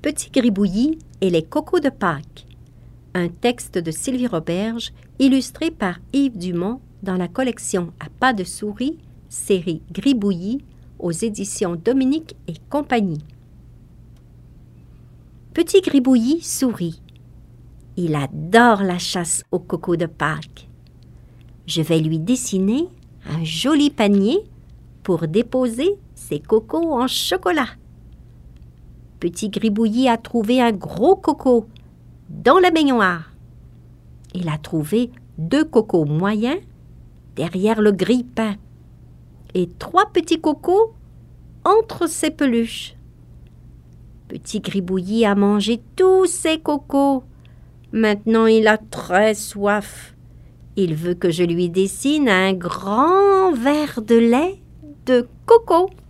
Petit Gribouillis et les cocos de Pâques. Un texte de Sylvie Roberge, illustré par Yves Dumont dans la collection À pas de souris, série Gribouillis, aux éditions Dominique et compagnie. Petit Gribouillis sourit. Il adore la chasse aux cocos de Pâques. Je vais lui dessiner un joli panier pour déposer ses cocos en chocolat. Petit Gribouillis a trouvé un gros coco dans la baignoire. Il a trouvé 2 cocos moyens derrière le grille-pain et 3 petits cocos entre ses peluches. Petit Gribouillis a mangé tous ses cocos. Maintenant, il a très soif. Il veut que je lui dessine un grand verre de lait de coco.